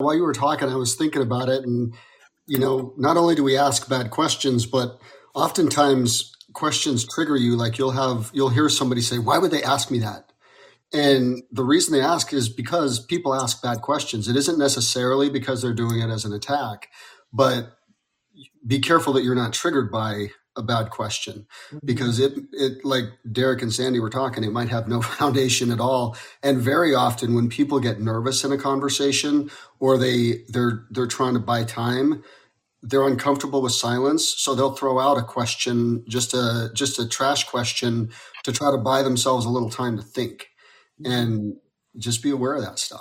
while you were talking, I was thinking about it. And, not only do we ask bad questions, but oftentimes questions trigger you. Like you'll hear somebody say, why would they ask me that? And the reason they ask is because people ask bad questions. It isn't necessarily because they're doing it as an attack, but be careful that you're not triggered by a bad question, because it like Derek and Sandy were talking, it might have no foundation at all. And very often when people get nervous in a conversation, or they're trying to buy time, they're uncomfortable with silence. So they'll throw out a question, just a trash question, to try to buy themselves a little time to think. And just be aware of that stuff.